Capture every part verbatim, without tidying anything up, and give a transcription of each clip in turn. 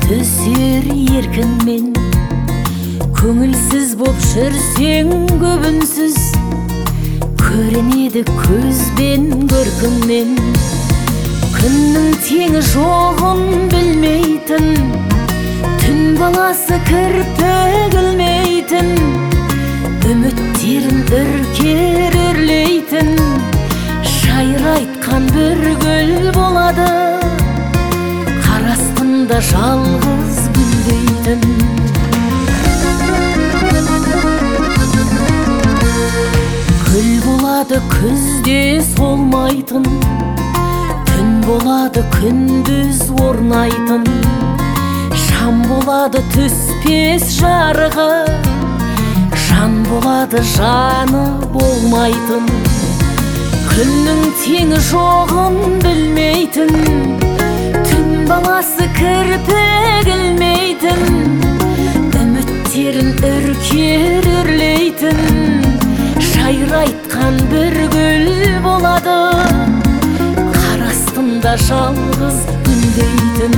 түсер еркінмен, көңілсіз боп жүрсең көбінсіз, көрінеді көзбен көркіңнен. Күннің теңі жоғын білмейтін, түн баласы кірпік ілмейтін, үміттерін үркер үрлейтін, шайрайтқан бір гүл болады, қар астында жалғыз гүлдейтін. Гүл болады күзде солмайтын, түн болады күндіз орнайтын, шам болады түспес жарығы, жан болады жаны болмайтын. Күннің теңі жоғын білмейтін, түн баласы кірпік ілмейтін, үміттерін үркер үрлейтін, шайрайтқан бір гүл болады, қар астында жалғыз гүлдейтін.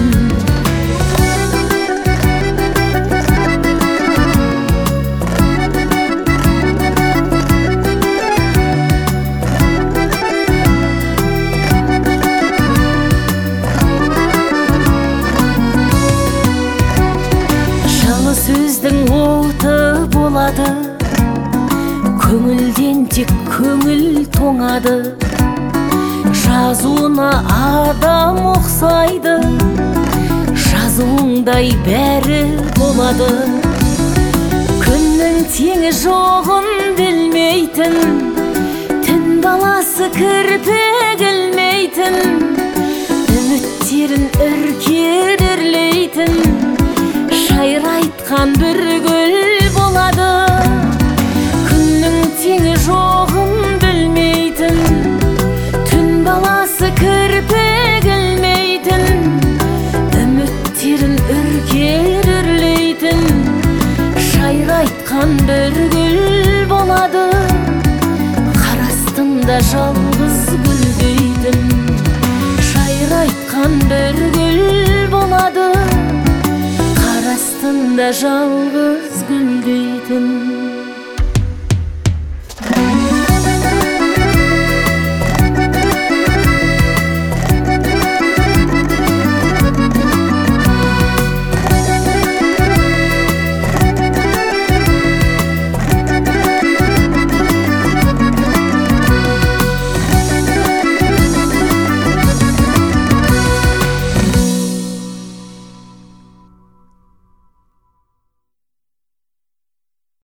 Сөздің оты болады, көңілден тек көңіл тоңады, жазуына адам ұқсайды, жазуыңдай бәрі болады. Күннің теңі жоғын білмейтін, түн баласы кірпік ілмейтін, үміттерін үркер үрлейтін, шайрайтқан бір гүл болады. Күннің теңі жоғын білмейтін, түн баласы кірпік ілмейтін, үміттерін үркер үрлейтін, шайрайтқан бір гүл болады, қар астында жалғыз гүлдейтін. Шайрайтқан бір гүл болады, астында жалғыз гүлдейтін.